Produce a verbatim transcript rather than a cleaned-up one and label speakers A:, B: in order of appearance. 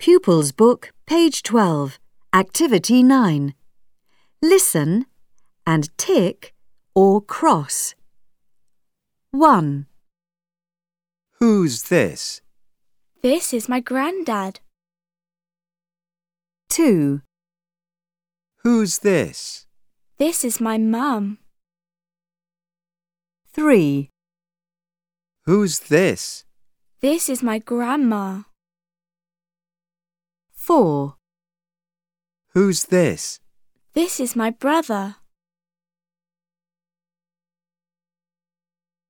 A: Pupils Book, page twelve, Activity nine. Listen and tick or cross. one.
B: Who's this?
C: This is my granddad.
A: two.
B: Who's this?
C: This is my mum.
A: three.
B: Who's this?
C: This is my grandma.
A: four.
B: Who's this?
C: This is my brother.